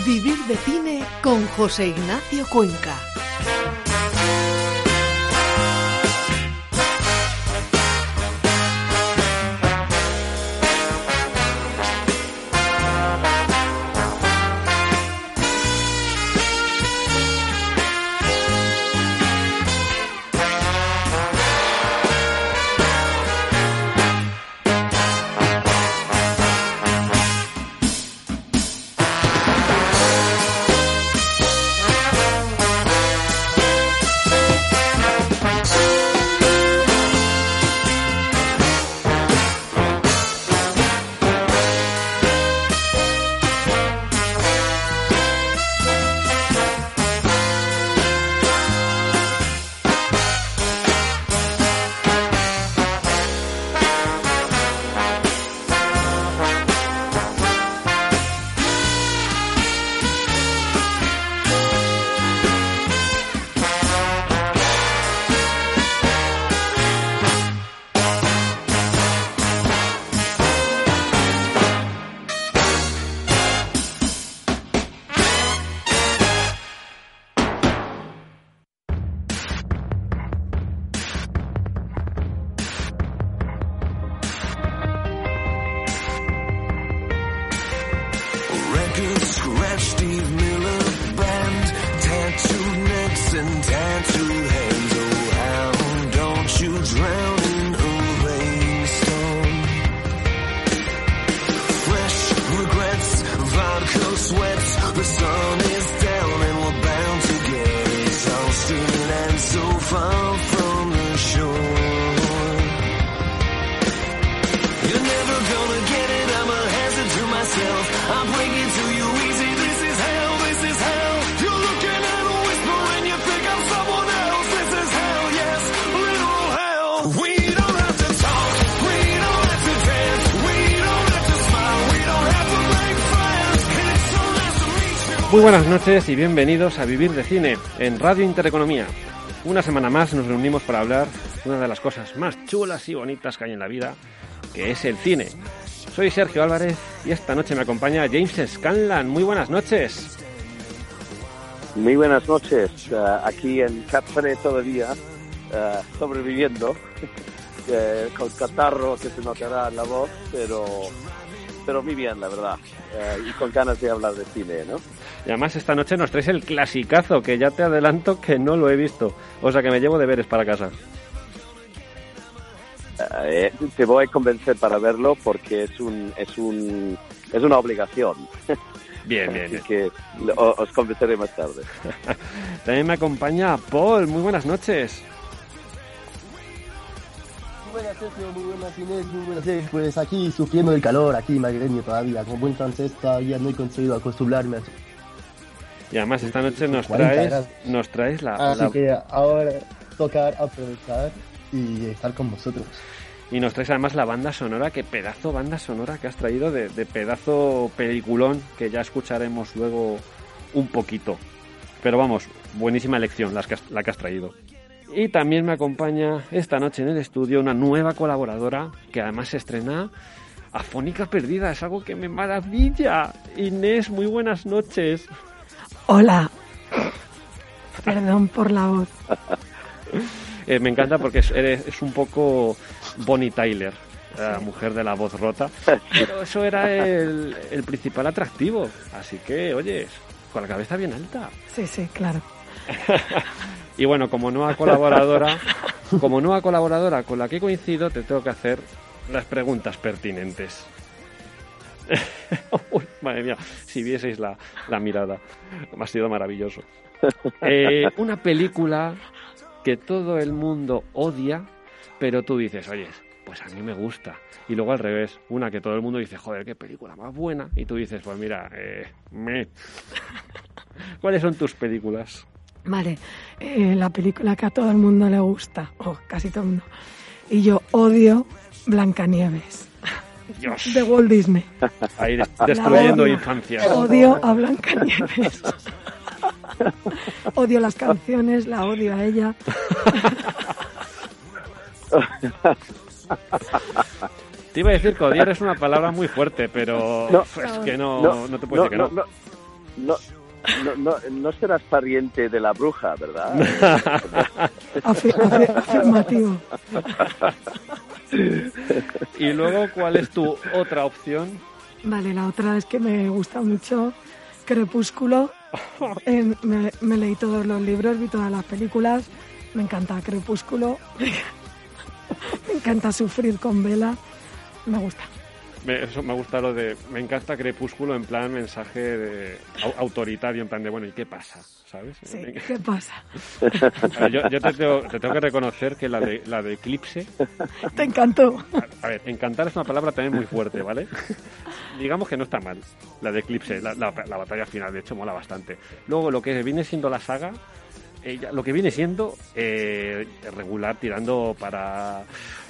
Vivir de cine con José Ignacio Cuenca. Muy buenas noches y bienvenidos a Vivir de Cine en Radio Intereconomía. Una semana más nos reunimos para hablar de una de las cosas más chulas y bonitas que hay en la vida, que es el cine. Soy Sergio Álvarez y esta noche me acompaña James Scanlan. Muy buenas noches. Muy buenas noches. Aquí en Capre todavía, sobreviviendo, con catarro que se notará en la voz, pero muy bien, la verdad, y con ganas de hablar de cine, ¿no? Y además esta noche nos traes el clasicazo, que ya te adelanto que no lo he visto, o sea que me llevo deberes para casa. Te voy a convencer para verlo porque es una obligación. Bien. Así que os convenceré más tarde. También me acompaña Paul. Muy buenas noches. Muy buenas, Sergio, muy buenas, Inés, muy buenas. Pues aquí sufriendo el calor, aquí madrileño todavía, como buen francés todavía no he conseguido acostumbrarme a eso. Y además esta noche nos traes la... Así que ahora toca aprovechar y estar con vosotros. Y nos traes además la banda sonora, que pedazo banda sonora que has traído, de pedazo peliculón, que ya escucharemos luego un poquito. Pero vamos, buenísima elección la que has traído. Y también me acompaña esta noche en el estudio una nueva colaboradora que además se estrena Afónica Perdida. Es algo que me maravilla. Inés, muy buenas noches. Hola. Perdón por la voz. Me encanta porque es un poco Bonnie Tyler, la mujer de la voz rota. Pero eso era el principal atractivo. Así que, oye, con la cabeza bien alta. Sí, claro. Y bueno, como nueva colaboradora con la que coincido, te tengo que hacer las preguntas pertinentes. Uy, madre mía, si vieseis la mirada, me ha sido maravilloso. Una película que todo el mundo odia, pero tú dices, oye, pues a mí me gusta. Y luego al revés, una que todo el mundo dice, joder, qué película más buena. Y tú dices, pues mira, ¿Cuáles son tus películas? Vale, la película que a todo el mundo le gusta, o casi todo el mundo, y yo odio Blancanieves. Dios. De Walt Disney. Ahí destruyendo infancias. Odio a Blancanieves. Odio las canciones, la odio a ella. Te iba a decir que odiar es una palabra muy fuerte, pero no, es que no te puedo decir que no. No serás pariente de la bruja, ¿verdad? Afirmativo. Y luego, ¿cuál es tu otra opción? Vale, la otra es que me gusta mucho Crepúsculo. Me leí todos los libros, vi todas las películas. Me encanta Crepúsculo. Me encanta sufrir con Bella. Me gusta. Eso me gusta lo de... Me encanta Crepúsculo en plan mensaje autoritario, en plan de, bueno, ¿y qué pasa? ¿Sabes? Sí, ¿qué pasa? Yo te tengo que reconocer que la de Eclipse... Te encantó. A ver, encantar es una palabra también muy fuerte, ¿vale? Digamos que no está mal, la de Eclipse, la batalla final, de hecho, mola bastante. Luego, lo que viene siendo la saga, lo que viene siendo regular, tirando para...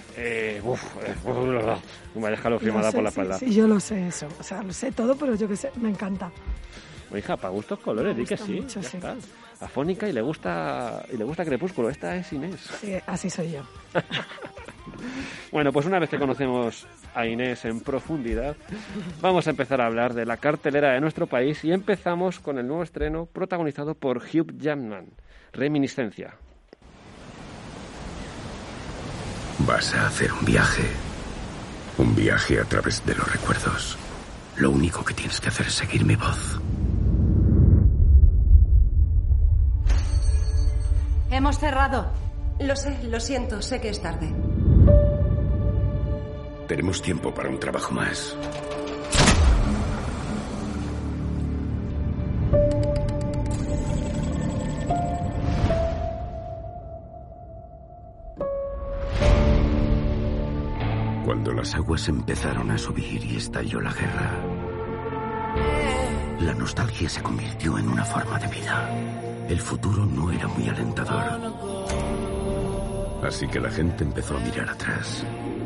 me ha dejado firmada por la espalda. Sí, yo lo sé eso. O sea, lo sé todo, pero yo qué sé, me encanta. Hija, para gustos colores, di que sí. Mucho, sí. Está. Afónica y le gusta Crepúsculo. Esta es Inés. Sí, así soy yo. Bueno, pues una vez que conocemos a Inés en profundidad, vamos a empezar a hablar de la cartelera de nuestro país y empezamos con el nuevo estreno protagonizado por Hugh Jackman, Reminiscencia. Vas a hacer un viaje a través de los recuerdos. Lo único que tienes que hacer es seguir mi voz. Hemos cerrado. Lo sé, lo siento, sé que es tarde. Tenemos tiempo para un trabajo más. Cuando las aguas empezaron a subir y estalló la guerra, la nostalgia se convirtió en una forma de vida. El futuro no era muy alentador. Así que la gente empezó a mirar atrás.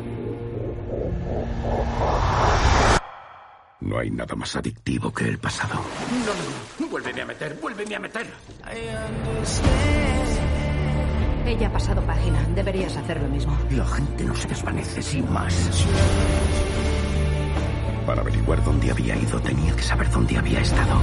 No hay nada más adictivo que el pasado. No. Vuélveme a meter. Ella ha pasado página. Deberías hacer lo mismo. La gente no se desvanece sin más. Para averiguar dónde había ido, tenía que saber dónde había estado.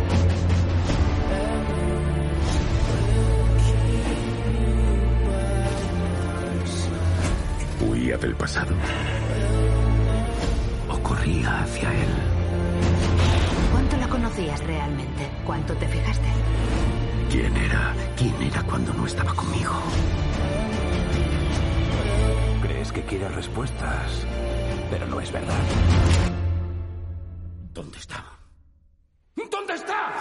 Huía del pasado. O corría hacia él. ¿Cuánto la conocías realmente? ¿Cuánto te fijaste? ¿Quién era? ¿Quién era cuando no estaba conmigo? Crees que quieres respuestas, pero no es verdad. ¿Dónde está? ¿Dónde está?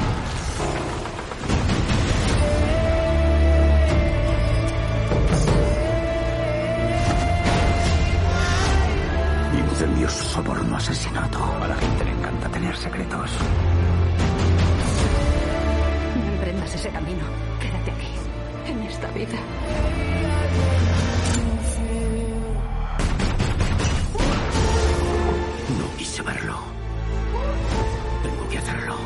Incendio, soborno, asesinato. A la gente le encanta tener secretos. No emprendas ese camino. Quédate aquí, en esta vida. No quise verlo. Tengo que hacerlo.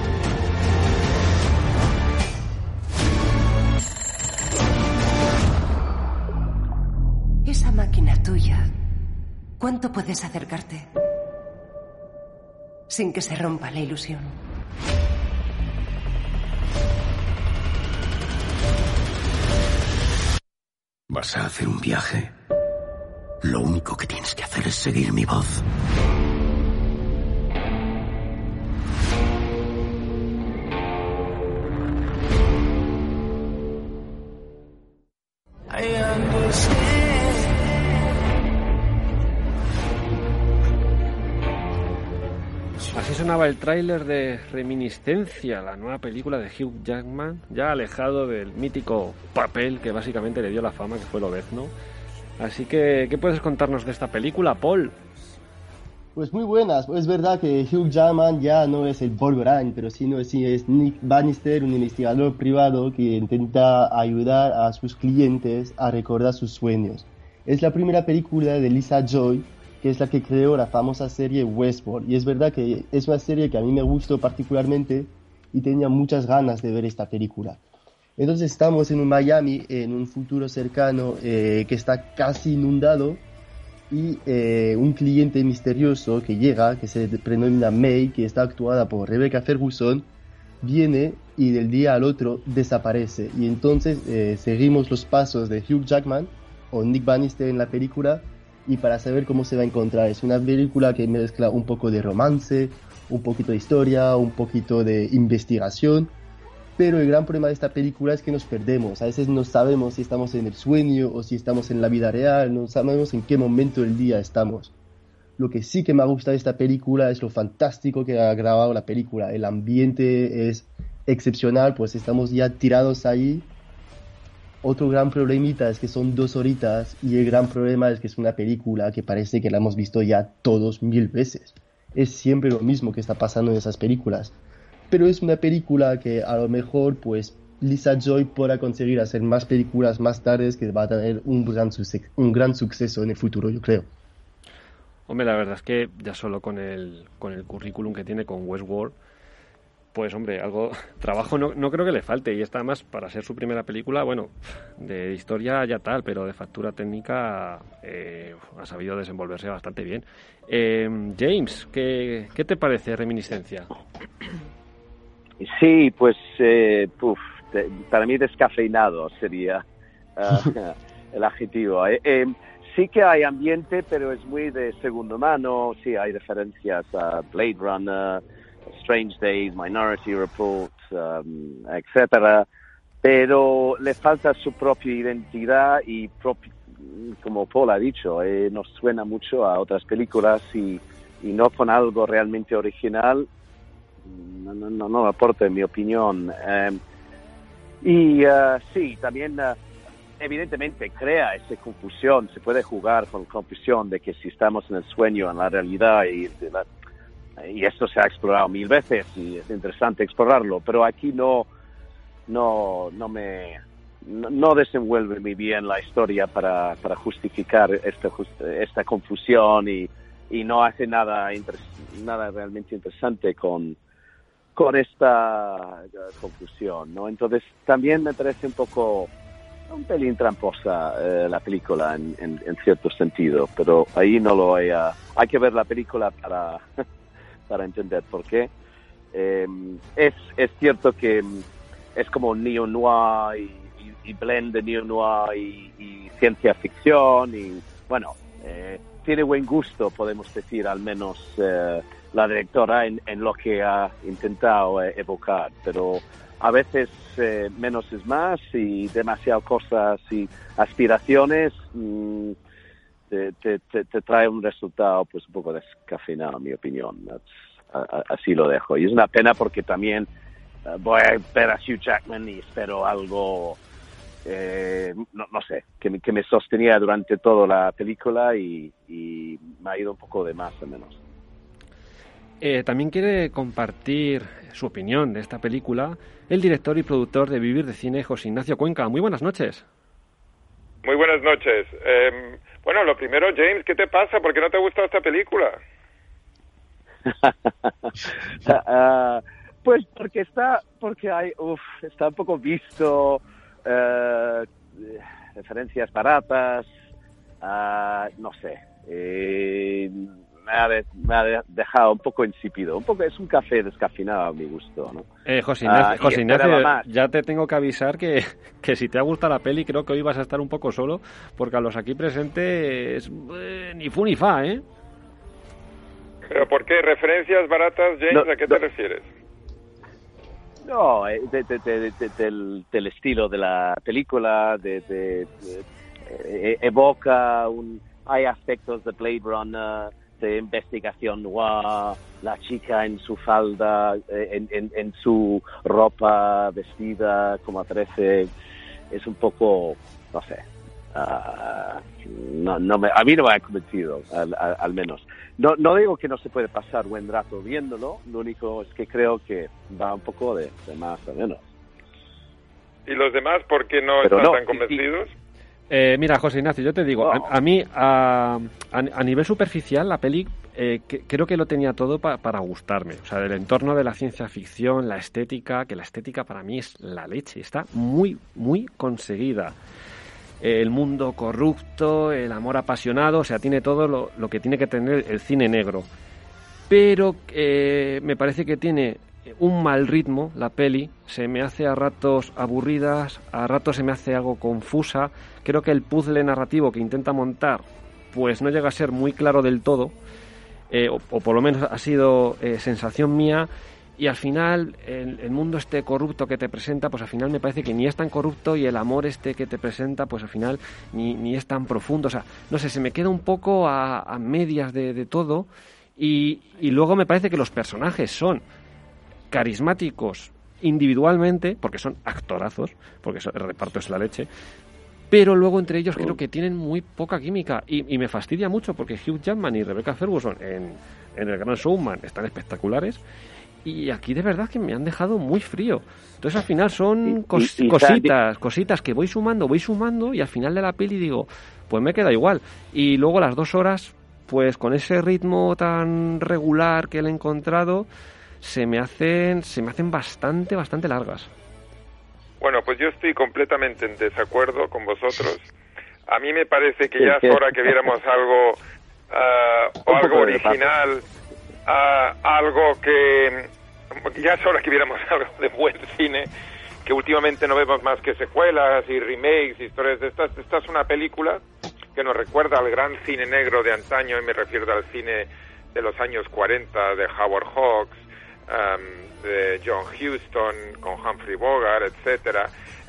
Esa máquina tuya, ¿cuánto puedes acercarte sin que se rompa la ilusión? Vas a hacer un viaje. Lo único que tienes que hacer es seguir mi voz. Así sonaba el tráiler de Reminiscencia, la nueva película de Hugh Jackman, ya alejado del mítico papel que básicamente le dio la fama, que fue Lobezno. Así que, ¿qué puedes contarnos de esta película, Paul? Pues muy buenas. Es verdad que Hugh Jackman ya no es el Wolverine, pero sí es Nick Bannister, un investigador privado que intenta ayudar a sus clientes a recordar sus sueños. Es la primera película de Lisa Joy, que es la que creó la famosa serie Westworld. Y es verdad que es una serie que a mí me gustó particularmente y tenía muchas ganas de ver esta película. Entonces estamos en un Miami, en un futuro cercano que está casi inundado, y un cliente misterioso que llega, que se denomina May, que está actuada por Rebecca Ferguson, viene y del día al otro desaparece. Y entonces seguimos los pasos de Hugh Jackman o Nick Bannister en la película, y para saber cómo se va a encontrar. Es una película que mezcla un poco de romance, un poquito de historia, un poquito de investigación, pero el gran problema de esta película es que nos perdemos. A veces no sabemos si estamos en el sueño o si estamos en la vida real, no sabemos en qué momento del día estamos. Lo que sí que me gusta de esta película es lo fantástico que ha grabado la película. El ambiente es excepcional, pues estamos ya tirados ahí. Otro gran problemita es que son 2 horitas, y el gran problema es que es una película que parece que la hemos visto ya todos 1000 veces. Es siempre lo mismo que está pasando en esas películas. Pero es una película que a lo mejor pues Lisa Joy podrá conseguir hacer más películas más tarde, que va a tener un gran suceso en el futuro, yo creo. Hombre, la verdad es que ya solo con el currículum que tiene con Westworld, pues hombre, algo trabajo no creo que le falte, y está más para ser su primera película, bueno, de historia ya tal, pero de factura técnica ha sabido desenvolverse bastante bien. James, ¿qué te parece Reminiscencia? Sí, pues para mí descafeinado sería el adjetivo. Sí que hay ambiente, pero es muy de segundo mano. Sí, hay referencias a Blade Runner, Strange Days, Minority Report, etcétera, pero le falta su propia identidad y como Paul ha dicho, nos suena mucho a otras películas y no con algo realmente original. No aporta, en mi opinión. Sí, también evidentemente crea esa confusión. Se puede jugar con confusión de que si estamos en el sueño, en la realidad, y esto se ha explorado 1000 veces y es interesante explorarlo, pero aquí no desenvuelve muy bien la historia para justificar esta confusión y no hace nada realmente interesante con esta confusión, ¿no? Entonces también me parece un pelín tramposa la película en cierto sentido, pero ahí no lo hay que ver la película para entender por qué. Es cierto que es como neo-noir y blend de neo-noir y ciencia ficción y bueno, tiene buen gusto, podemos decir, al menos la directora en lo que ha intentado evocar, pero a veces menos es más y demasiadas cosas y aspiraciones te trae un resultado pues un poco descafeinado, en mi opinión. Así lo dejo. Y es una pena porque también voy a ver a Hugh Jackman y espero algo, no sé, que me sostenía durante toda la película y me ha ido un poco de más o menos. También quiere compartir su opinión de esta película el director y productor de Vivir de Cine, José Ignacio Cuenca. Muy buenas noches. Muy buenas noches. Bueno, lo primero, James, ¿qué te pasa? ¿Por qué no te ha gustado esta película? Pues está un poco visto, referencias baratas, no sé, me ha dejado un poco insípido, es un café descafeinado a mi gusto, ¿no? José Ignacio, ya te tengo que avisar que si te ha gustado la peli, creo que hoy vas a estar un poco solo, porque a los aquí presentes ni fu ni fa, ¿eh? ¿Pero por qué? ¿Referencias baratas, James? ¿A qué te refieres? No, del estilo de la película, evoca hay aspectos de Blade Runner, de investigación noir, la chica en su falda, en su ropa vestida como aparece, es un poco, no sé, a mí no me ha convencido, al menos. No digo que no se puede pasar buen rato viéndolo, lo único es que creo que va un poco de más o menos. ¿Y los demás por qué no están tan convencidos? Mira, José Ignacio, yo te digo, a mí, a nivel superficial, la peli creo que lo tenía todo para gustarme. O sea, del entorno de la ciencia ficción, la estética, que la estética para mí es la leche, está muy, muy conseguida. el mundo corrupto, el amor apasionado, o sea, tiene todo lo que tiene que tener el cine negro. Pero me parece que tiene un mal ritmo la peli, se me hace a ratos aburridas, a ratos se me hace algo confusa. Creo que el puzzle narrativo que intenta montar pues no llega a ser muy claro del todo, o por lo menos ha sido sensación mía. Y al final, el mundo este corrupto que te presenta, pues al final me parece que ni es tan corrupto, y el amor este que te presenta, pues al final ni es tan profundo. O sea, no sé, se me queda un poco a medias de todo. Y luego me parece que los personajes son carismáticos individualmente, porque son actorazos, porque el reparto es la leche, pero luego entre ellos creo que tienen muy poca química. Y me fastidia mucho, porque Hugh Jackman y Rebecca Ferguson en El Gran Showman están espectaculares. Y aquí de verdad que me han dejado muy frío. Entonces al final son cositas que voy sumando, y al final de la peli digo, pues me queda igual. Y luego las 2 horas, pues con ese ritmo tan regular que le he encontrado, se me hacen bastante largas. Bueno, pues yo estoy completamente en desacuerdo con vosotros. A mí me parece que ya es hora que viéramos algo original. Algo que ya es hora que viéramos algo de buen cine, que últimamente no vemos más que secuelas y remakes, historias de estas. Esta es una película que nos recuerda al gran cine negro de antaño, y me refiero al cine de los años 40 de Howard Hawks, de John Huston con Humphrey Bogart, etcétera,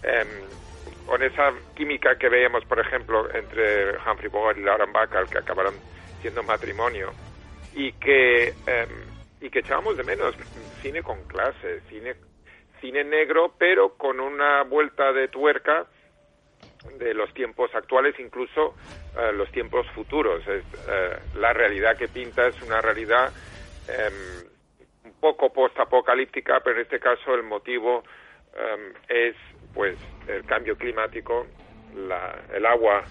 con esa química que veíamos, por ejemplo, entre Humphrey Bogart y Lauren Bacall, que acabaron siendo matrimonio, y que echábamos de menos cine con clase, cine negro, pero con una vuelta de tuerca de los tiempos actuales, incluso los tiempos futuros. La realidad que pinta es una realidad un poco post-apocalíptica, pero en este caso el motivo es pues el cambio climático. El agua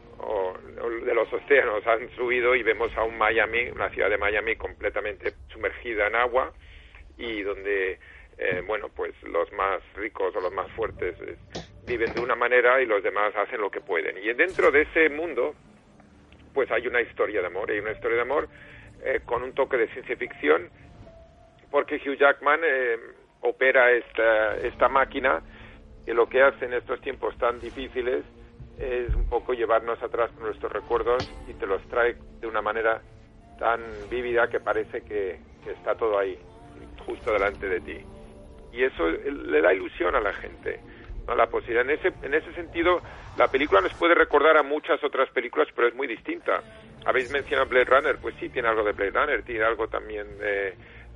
de los océanos han subido, y vemos a Miami, una ciudad de Miami completamente sumergida en agua, y donde pues los más ricos o los más fuertes viven de una manera y los demás hacen lo que pueden. Y dentro de ese mundo pues hay una historia de amor, con un toque de ciencia ficción, porque Hugh Jackman opera esta máquina, que lo que hace en estos tiempos tan difíciles es un poco llevarnos atrás con nuestros recuerdos, y te los trae de una manera tan vívida que parece que está todo ahí, justo delante de ti. Y eso le da ilusión a la gente, ¿no? La posibilidad. En ese sentido, la película nos puede recordar a muchas otras películas, pero es muy distinta. Habéis mencionado Blade Runner, pues sí, tiene algo de Blade Runner, tiene algo también de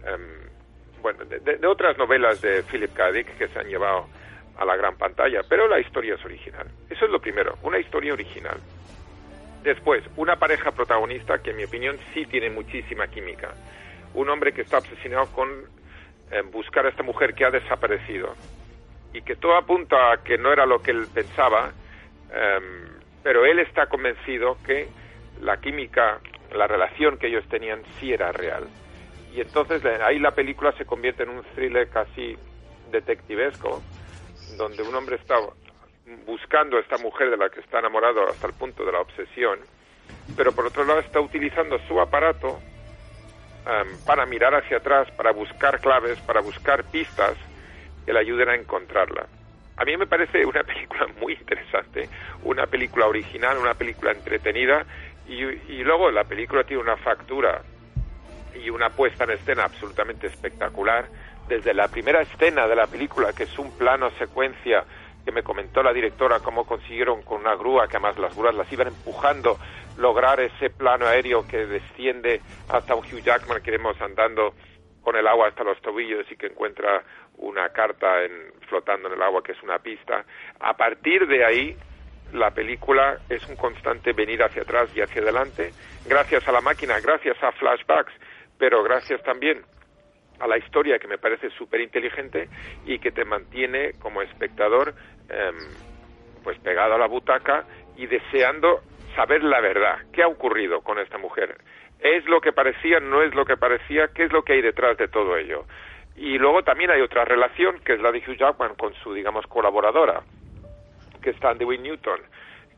otras novelas de Philip K. Dick que se han llevado a la gran pantalla, pero la historia es original. Eso es lo primero, una historia original. Después, una pareja protagonista que en mi opinión sí tiene muchísima química. Un hombre que está obsesionado con buscar a esta mujer que ha desaparecido, y que todo apunta a que no era lo que él pensaba, pero él está convencido que la química, la relación que ellos tenían sí era real. Y entonces ahí la película se convierte en un thriller casi detectivesco, donde un hombre está buscando a esta mujer de la que está enamorado hasta el punto de la obsesión, pero por otro lado está utilizando su aparato para mirar hacia atrás, para buscar claves, para buscar pistas que le ayuden a encontrarla. A mí me parece una película muy interesante, una película original, una película entretenida, y luego la película tiene una factura y una puesta en escena absolutamente espectacular. Desde la primera escena de la película, que es un plano secuencia que me comentó la directora cómo consiguieron con una grúa, que además las grúas las iban empujando, lograr ese plano aéreo que desciende hasta un Hugh Jackman que vemos andando con el agua hasta los tobillos y que encuentra una carta flotando en el agua, que es una pista. A partir de ahí, la película es un constante venir hacia atrás y hacia adelante, gracias a la máquina, gracias a flashbacks, pero gracias también a la historia, que me parece súper inteligente y que te mantiene como espectador pues pegado a la butaca y deseando saber la verdad. ¿Qué ha ocurrido con esta mujer? ¿Es lo que parecía? ¿No es lo que parecía? ¿Qué es lo que hay detrás de todo ello? Y luego también hay otra relación, que es la de Hugh Jackman con su, digamos, colaboradora, que es Thandie Newton,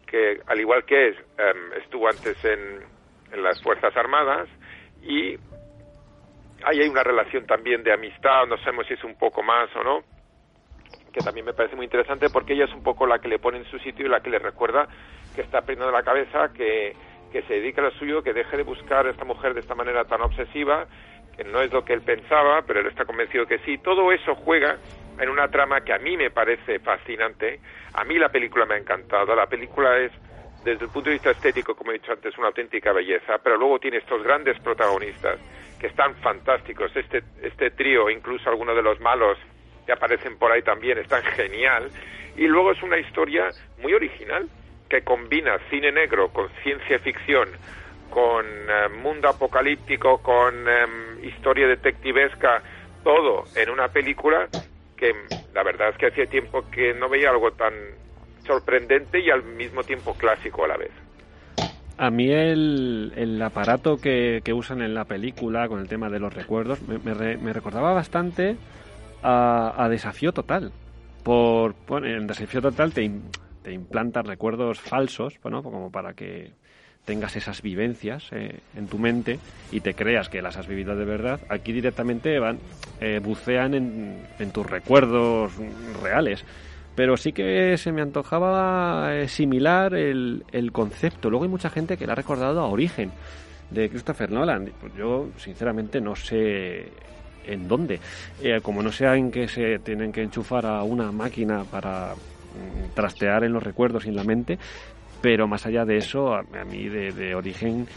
que al igual que estuvo antes en las Fuerzas Armadas, y ahí hay una relación también de amistad, no sabemos si es un poco más o no, que también me parece muy interesante, porque ella es un poco la que le pone en su sitio y la que le recuerda que está perdiendo la cabeza, que se dedique a lo suyo, que deje de buscar a esta mujer de esta manera tan obsesiva, que no es lo que él pensaba, pero él está convencido que sí. Todo eso juega en una trama que a mí me parece fascinante. A mí la película me ha encantado. La película es, desde el punto de vista estético, como he dicho antes, una auténtica belleza, pero luego tiene estos grandes protagonistas que están fantásticos. Este trío, incluso algunos de los malos que aparecen por ahí también, están genial. Y luego es una historia muy original, que combina cine negro con ciencia ficción, con mundo apocalíptico, con historia detectivesca, todo en una película que la verdad es que hacía tiempo que no veía algo tan sorprendente y al mismo tiempo clásico a la vez. A mí el aparato que usan en la película con el tema de los recuerdos me recordaba bastante a Desafío Total. En Desafío Total te implantan recuerdos falsos, bueno, como para que tengas esas vivencias en tu mente y te creas que las has vivido de verdad. Aquí directamente bucean en tus recuerdos reales. Pero sí que se me antojaba similar el concepto. Luego hay mucha gente que le ha recordado a Origen, de Christopher Nolan. Pues yo, sinceramente, no sé en dónde. Como no sé en qué se tienen que enchufar a una máquina para trastear en los recuerdos y en la mente, pero más allá de eso, a mí de Origen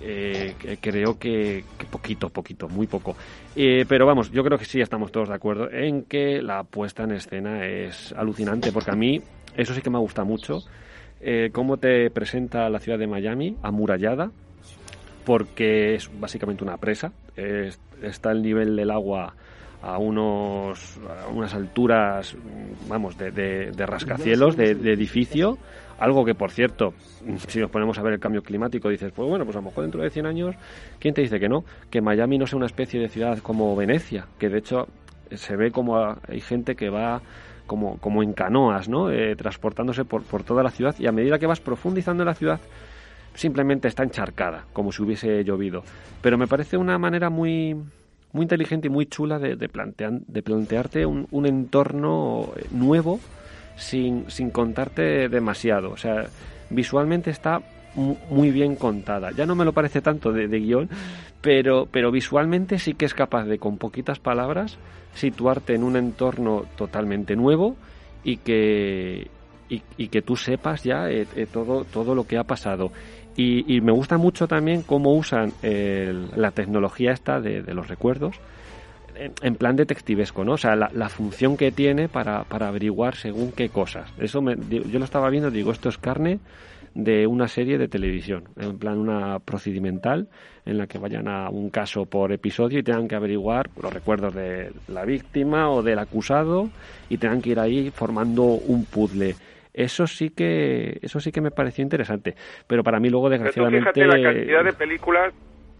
creo que poquito, muy poco. Pero vamos, yo creo que sí estamos todos de acuerdo en que la puesta en escena es alucinante, porque a mí eso sí que me gusta mucho, cómo te presenta la ciudad de Miami amurallada, porque es básicamente una presa, está el nivel del agua a unas alturas, vamos, de rascacielos, de edificio, algo que, por cierto, si nos ponemos a ver el cambio climático, dices, pues bueno, pues a lo mejor dentro de 100 años, ¿quién te dice que no? Que Miami no sea una especie de ciudad como Venecia, que de hecho se ve como hay gente que va como en canoas, ¿no? Transportándose por toda la ciudad, y a medida que vas profundizando en la ciudad, simplemente está encharcada, como si hubiese llovido. Pero me parece una manera muy inteligente y muy chula de plantearte un entorno nuevo sin contarte demasiado. O sea, visualmente está muy bien contada. Ya no me lo parece tanto de guión, pero visualmente sí que es capaz de, con poquitas palabras, situarte en un entorno totalmente nuevo y que tú sepas ya todo lo que ha pasado. Y me gusta mucho también cómo usan la tecnología esta de los recuerdos en plan detectivesco, ¿no? O sea, la función que tiene para averiguar según qué cosas. Eso yo lo estaba viendo, digo, esto es carne de una serie de televisión, en plan una procedimental en la que vayan a un caso por episodio y tengan que averiguar los recuerdos de la víctima o del acusado y tengan que ir ahí formando un puzzle. Eso sí que me pareció interesante, pero para mí luego, desgraciadamente... Fíjate la cantidad de películas,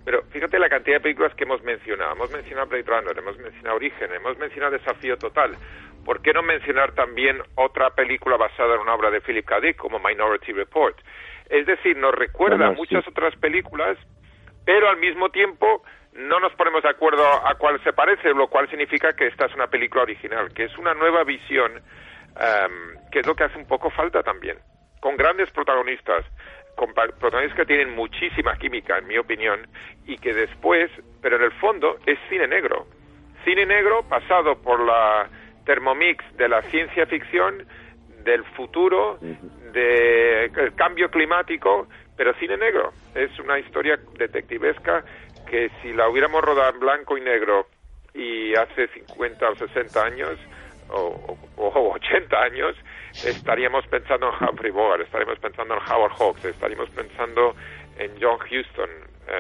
que hemos mencionado. Hemos mencionado Blade Runner, hemos mencionado Origen, hemos mencionado Desafío Total. ¿Por qué no mencionar también otra película basada en una obra de Philip K. Dick, como Minority Report? Es decir, nos recuerda muchas otras películas, pero al mismo tiempo no nos ponemos de acuerdo a cuál se parece, lo cual significa que esta es una película original, que es una nueva visión, que es lo que hace un poco falta también, con grandes protagonistas, con protagonistas que tienen muchísima química, en mi opinión, y que después, pero en el fondo, es cine negro pasado por la Thermomix de la ciencia ficción, del futuro, del cambio climático, pero cine negro. Es una historia detectivesca que si la hubiéramos rodado en blanco y negro y hace 50 o 60 años o 80 años, estaríamos pensando en Humphrey Bogart, estaríamos pensando en Howard Hawks, estaríamos pensando en John Huston,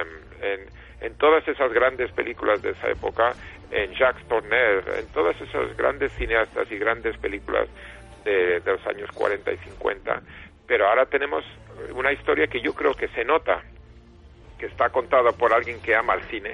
en todas esas grandes películas de esa época, en Jacques Tourneur, en todos esos grandes cineastas y grandes películas de los años 40 y 50. Pero ahora tenemos una historia que yo creo que se nota que está contada por alguien que ama el cine,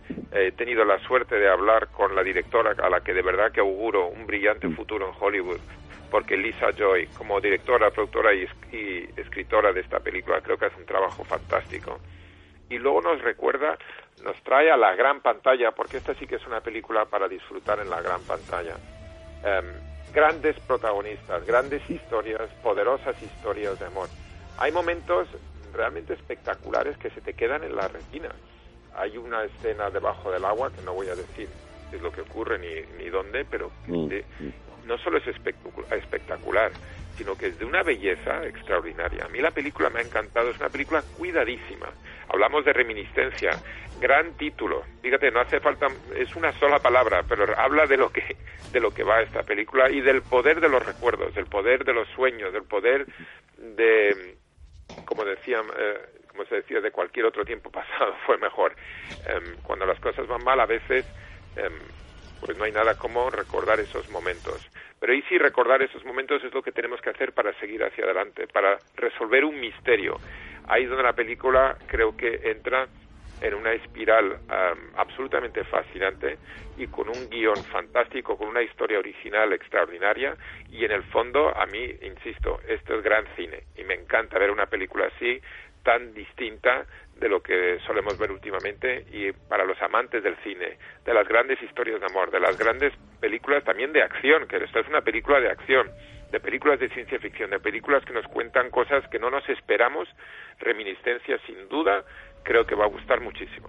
he tenido la suerte de hablar con la directora, a la que de verdad que auguro un brillante futuro en Hollywood, porque Lisa Joy, como directora, productora y escritora de esta película, creo que hace un trabajo fantástico. Y luego nos trae a la gran pantalla, porque esta sí que es una película para disfrutar en la gran pantalla. Grandes protagonistas, grandes historias, poderosas historias de amor. Hay momentos realmente espectaculares que se te quedan en la retina. Hay una escena debajo del agua, que no voy a decir qué es lo que ocurre ni dónde, pero no solo es espectacular, sino que es de una belleza extraordinaria. A mí la película me ha encantado, es una película cuidadísima. Hablamos de reminiscencia, gran título. Fíjate, no hace falta, es una sola palabra, pero habla de lo que va esta película y del poder de los recuerdos, del poder de los sueños, del poder de, como se decía, de cualquier otro tiempo pasado fue mejor. Cuando las cosas van mal, a veces pues no hay nada como recordar esos momentos. Pero y sí, recordar esos momentos es lo que tenemos que hacer para seguir hacia adelante, para resolver un misterio. Ahí es donde la película creo que entra en una espiral absolutamente fascinante y con un guión fantástico, con una historia original extraordinaria, y en el fondo, a mí, insisto, esto es gran cine y me encanta ver una película así, tan distinta de lo que solemos ver últimamente, y para los amantes del cine, de las grandes historias de amor, de las grandes películas también de acción, que esto es una película de acción, de películas de ciencia ficción, de películas que nos cuentan cosas que no nos esperamos, reminiscencias sin duda, creo que va a gustar muchísimo.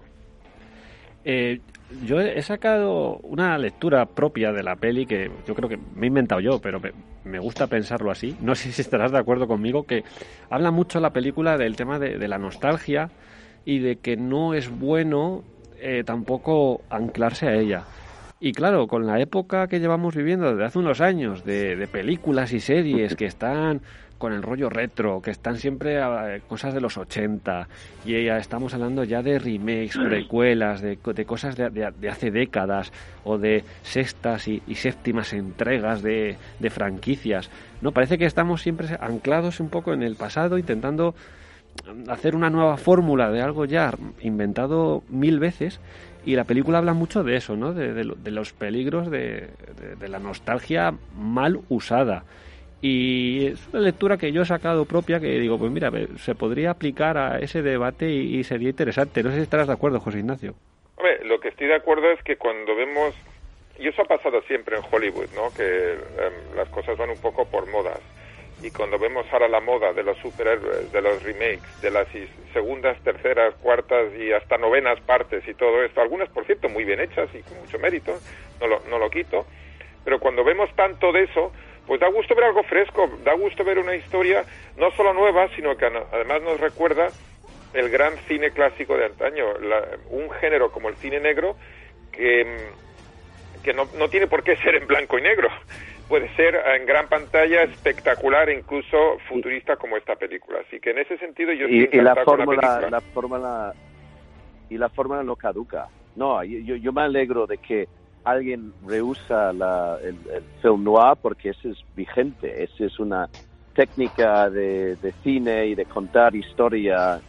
Yo he sacado una lectura propia de la peli que yo creo que me he inventado yo, pero me gusta pensarlo así. No sé si estarás de acuerdo conmigo, que habla mucho la película del tema de la nostalgia y de que no es bueno tampoco anclarse a ella. Y claro, con la época que llevamos viviendo desde hace unos años de películas y series que están con el rollo retro, que están siempre cosas de los 80, y ya estamos hablando ya de remakes, precuelas, de cosas de hace décadas, o de sextas y séptimas entregas de franquicias. No, parece que estamos siempre anclados un poco en el pasado, intentando hacer una nueva fórmula de algo ya inventado 1000 veces, y la película habla mucho de eso, ¿no? De los peligros de la nostalgia mal usada. Y es una lectura que yo he sacado propia, que digo, pues mira, se podría aplicar a ese debate y sería interesante. No sé si estarás de acuerdo, José Ignacio. Hombre, lo que estoy de acuerdo es que cuando vemos, y eso ha pasado siempre en Hollywood, ¿no? Que las cosas van un poco por modas. Y cuando vemos ahora la moda de los superhéroes, de los remakes, de las segundas, terceras, cuartas y hasta novenas partes y todo esto, algunas, por cierto, muy bien hechas y con mucho mérito, no lo quito, pero cuando vemos tanto de eso, pues da gusto ver algo fresco, da gusto ver una historia no solo nueva, sino que además nos recuerda el gran cine clásico de antaño, un género como el cine negro que no tiene por qué ser en blanco y negro. Puede ser en gran pantalla, espectacular e incluso futurista como esta película. Así que en ese sentido yo estoy encantado con la película. La fórmula no caduca. No, yo me alegro de que alguien rehúsa el film noir, porque eso es vigente. Esa es una técnica de cine y de contar historia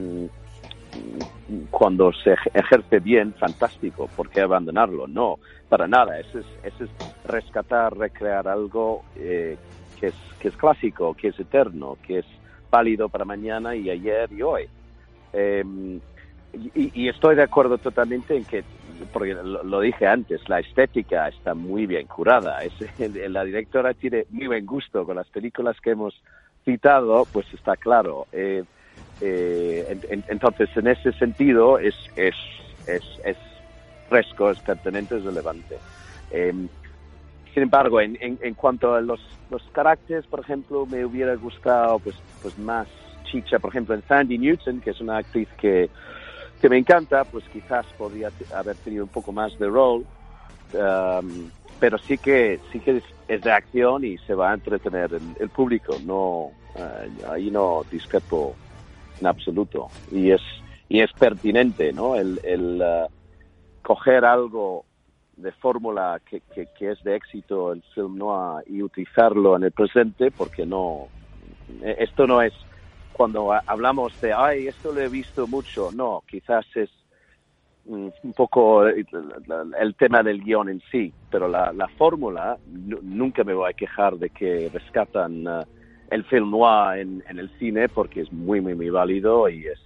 cuando se ejerce bien, fantástico. ¿Por qué abandonarlo? No, para nada. Eso es rescatar, recrear algo que es clásico, que es eterno, que es válido para mañana y ayer y hoy. Y estoy de acuerdo totalmente en que, porque lo dije antes, la estética está muy bien curada. La directora tiene muy buen gusto con las películas que hemos citado, pues está claro. Entonces, en ese sentido, es fresco, es pertinente, es relevante. Sin embargo, en cuanto a los caracteres, por ejemplo, me hubiera gustado pues más chicha, por ejemplo, en Thandie Newton, que es una actriz que me encanta, pues quizás podría haber tenido un poco más de rol, pero sí que es de acción y se va a entretener el público. No, ahí no discrepo en absoluto, y es pertinente, ¿no? El coger algo de fórmula que es de éxito el film noir y utilizarlo en el presente, porque no, esto no es, cuando hablamos de esto lo he visto mucho, no, quizás es un poco el tema del guión en sí, pero la fórmula, nunca me voy a quejar de que rescatan el film noir en el cine, porque es muy, muy, muy válido y es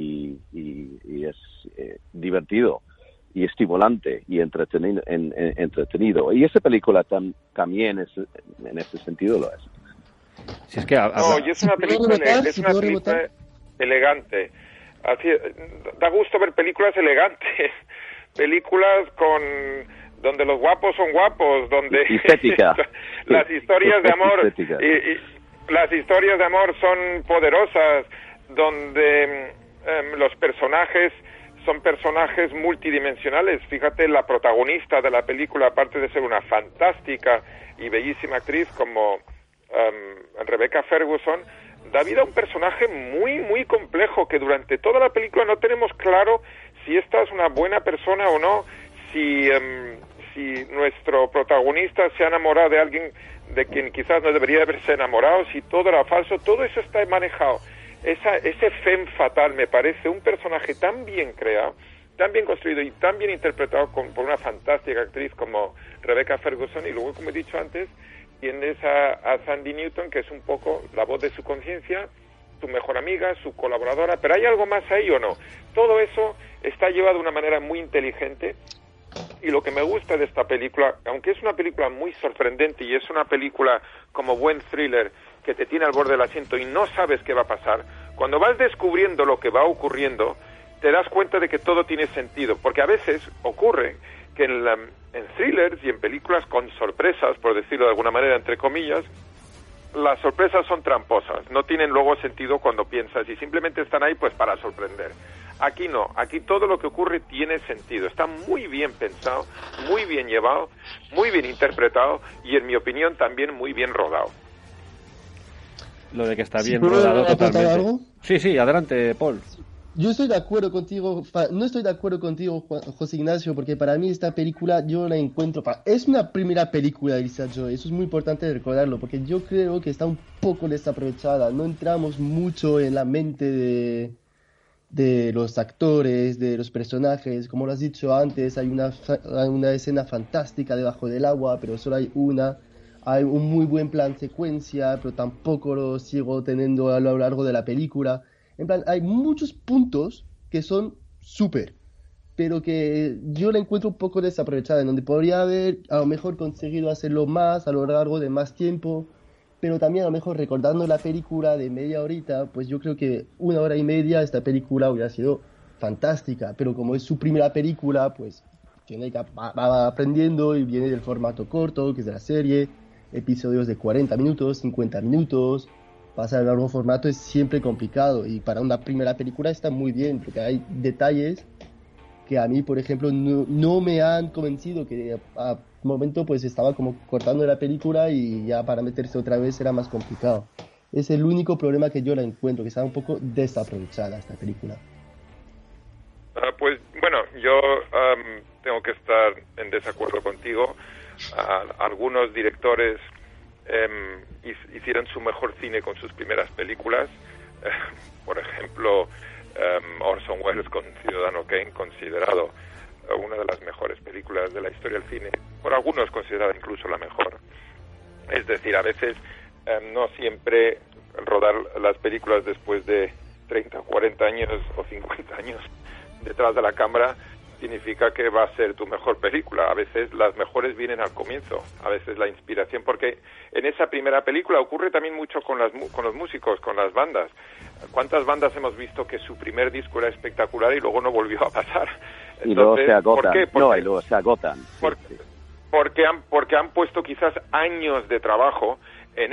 divertido y estimulante y entretenido. Y esa película también es, en ese sentido lo es. Si es que y es una película, elegante. Así, da gusto ver películas elegantes, películas donde los guapos son guapos, donde las historias de amor las historias de amor son poderosas, donde los personajes son personajes multidimensionales. Fíjate, la protagonista de la película, aparte de ser una fantástica y bellísima actriz como Rebecca Ferguson, da vida a un personaje muy, muy complejo, que durante toda la película no tenemos claro si esta es una buena persona o no, si nuestro protagonista se ha enamorado de alguien de quien quizás no debería haberse enamorado, si todo era falso. Todo eso está manejado. Ese femme fatal me parece un personaje tan bien creado, tan bien construido y tan bien interpretado por una fantástica actriz como Rebecca Ferguson. Y luego, como he dicho antes, tienes a Thandie Newton, que es un poco la voz de su conciencia, su mejor amiga, su colaboradora. ¿Pero hay algo más ahí o no? Todo eso está llevado de una manera muy inteligente. Y lo que me gusta de esta película, aunque es una película muy sorprendente y es una película como buen thriller que te tiene al borde del asiento y no sabes qué va a pasar, cuando vas descubriendo lo que va ocurriendo, te das cuenta de que todo tiene sentido. Porque a veces ocurre que en thrillers y en películas con sorpresas, por decirlo de alguna manera, entre comillas, las sorpresas son tramposas, no tienen luego sentido cuando piensas y simplemente están ahí pues para sorprender. Aquí no, aquí todo lo que ocurre tiene sentido, está muy bien pensado, muy bien llevado, muy bien interpretado y, en mi opinión, también muy bien rodado. Lo de que está bien rodado totalmente. ¿Algo? Sí, adelante, Paul. Yo estoy de acuerdo contigo, no estoy de acuerdo contigo, José Ignacio, porque para mí esta película yo la encuentro, es una primera película de Lisa Joy, eso es muy importante recordarlo, porque yo creo que está un poco desaprovechada, no entramos mucho en la mente de los actores, de los personajes. Como lo has dicho antes, hay una escena fantástica debajo del agua, pero solo hay una. Hay un muy buen plan secuencia, pero tampoco lo sigo teniendo a lo largo de la película. En plan, hay muchos puntos que son súper, pero que yo la encuentro un poco desaprovechada, en donde podría haber a lo mejor conseguido hacerlo más a lo largo de más tiempo, pero también a lo mejor recordando la película de media horita, pues yo creo que 1 hora y media esta película hubiera sido fantástica, pero como es su primera película, pues tiene que va aprendiendo y viene del formato corto, que es de la serie, episodios de 40 minutos, 50 minutos. Pasar al largo formato es siempre complicado, y para una primera película está muy bien, porque hay detalles que a mí, por ejemplo, no me han convencido, que a momento pues estaba como cortando la película y ya para meterse otra vez era más complicado. Es el único problema que yo la encuentro, que está un poco desaprovechada esta película. Pues bueno, yo tengo que estar en desacuerdo contigo. Algunos directores hicieron su mejor cine con sus primeras películas. Por ejemplo, Orson Welles con Ciudadano Kane, considerado una de las mejores películas de la historia del cine, por algunos considerada incluso la mejor. Es decir, a veces no siempre rodar las películas después de 30 o 40 años o 50 años detrás de la cámara significa que va a ser tu mejor película. A veces las mejores vienen al comienzo, a veces la inspiración, porque en esa primera película ocurre también mucho con los músicos, con las bandas. ¿Cuántas bandas hemos visto que su primer disco era espectacular y luego no volvió a pasar? Entonces, y luego se agotan. ¿por qué? Y luego se agotan. Porque han puesto quizás años de trabajo en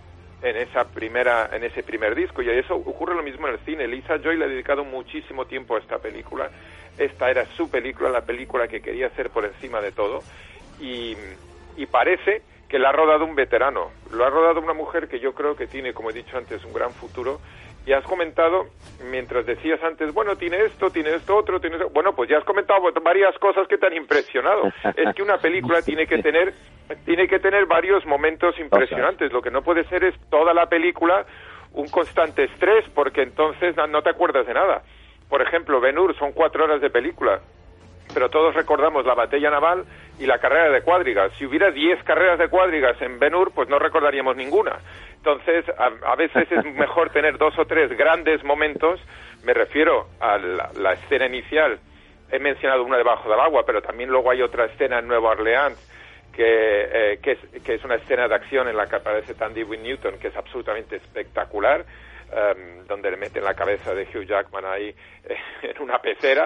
ese primer disco, y eso ocurre lo mismo en el cine. Lisa Joy le ha dedicado muchísimo tiempo a esta película. Esta era su película, la película que quería hacer por encima de todo, y parece que la ha rodado un veterano, lo ha rodado una mujer que yo creo que tiene, como he dicho antes, un gran futuro. Y has comentado, mientras decías antes, bueno, tiene esto otro, tiene esto. Bueno, pues ya has comentado varias cosas que te han impresionado. Es que una película tiene que tener varios momentos impresionantes. Lo que no puede ser es toda la película un constante estrés, porque entonces no te acuerdas de nada. Por ejemplo, Ben-Hur son 4 horas de película. pero todos recordamos la batalla naval y la carrera de cuadrigas. Si hubiera 10 carreras de cuadrigas en Ben-Hur, pues no recordaríamos ninguna. Entonces, a veces es mejor tener 2 o 3 grandes momentos. Me refiero a la escena inicial. He mencionado una debajo del agua, pero también luego hay otra escena en Nueva Orleans que es una escena de acción en la que aparece Tandy Wynn Newton, que es absolutamente espectacular, donde le meten la cabeza de Hugh Jackman ahí en una pecera.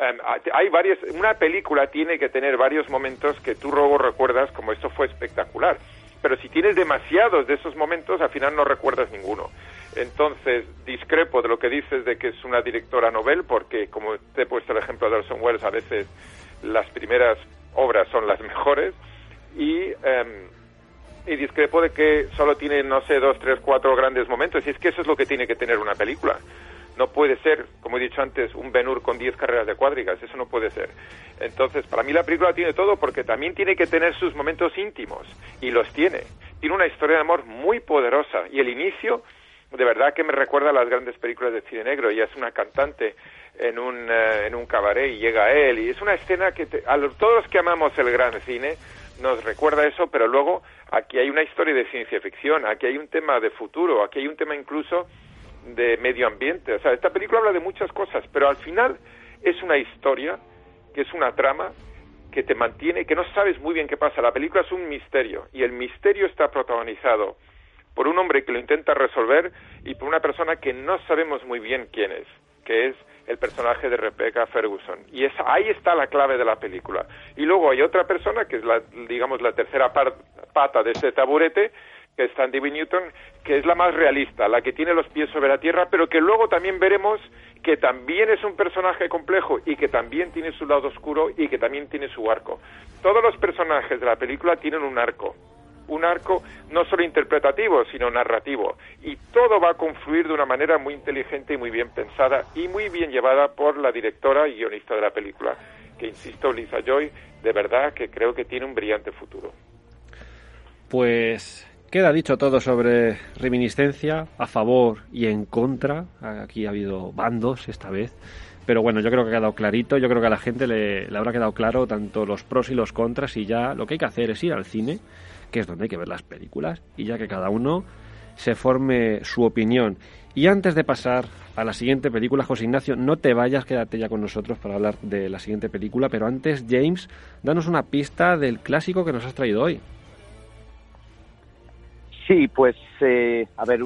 Una película tiene que tener varios momentos que tú luego recuerdas como esto fue espectacular, pero si tienes demasiados de esos momentos, al final no recuerdas ninguno. Entonces, discrepo de lo que dices de que es una directora novel, porque como te he puesto el ejemplo de Orson Welles, a veces las primeras obras son las mejores, y discrepo de que solo tiene, 2, 3, 4 grandes momentos, y es que eso es lo que tiene que tener una película. No puede ser, como he dicho antes, un Ben-Hur con 10 carreras de cuadrigas, eso no puede ser. Entonces, para mí la película tiene todo, porque también tiene que tener sus momentos íntimos, y los tiene. Tiene una historia de amor muy poderosa, y el inicio, de verdad que me recuerda a las grandes películas de cine negro. Ella es una cantante en un cabaret, y llega a él, y es una escena que todos los que amamos el gran cine nos recuerda eso, pero luego aquí hay una historia de ciencia ficción, aquí hay un tema de futuro, aquí hay un tema incluso de medio ambiente. O sea, esta película habla de muchas cosas, pero al final es una historia, que es una trama que te mantiene, que no sabes muy bien qué pasa. La película es un misterio, y el misterio está protagonizado por un hombre que lo intenta resolver y por una persona que no sabemos muy bien quién es, que es el personaje de Rebecca Ferguson, y ahí está la clave de la película. Y luego hay otra persona que es la tercera pata de ese taburete, que es Tandy Wynn Newton, que es la más realista, la que tiene los pies sobre la tierra, pero que luego también veremos que también es un personaje complejo y que también tiene su lado oscuro y que también tiene su arco. Todos los personajes de la película tienen un arco no solo interpretativo, sino narrativo, y todo va a confluir de una manera muy inteligente y muy bien pensada y muy bien llevada por la directora y guionista de la película, que insisto, Lisa Joy, de verdad que creo que tiene un brillante futuro. Pues queda dicho todo sobre Reminiscencia, a favor y en contra. Aquí ha habido bandos esta vez, pero bueno, yo creo que ha quedado clarito. Yo creo que a la gente le habrá quedado claro tanto los pros y los contras, y ya lo que hay que hacer es ir al cine, que es donde hay que ver las películas, y ya que cada uno se forme su opinión. Y antes de pasar a la siguiente película, José Ignacio, no te vayas, quédate ya con nosotros para hablar de la siguiente película, pero antes, James, danos una pista del clásico que nos has traído hoy. Sí, pues, a ver,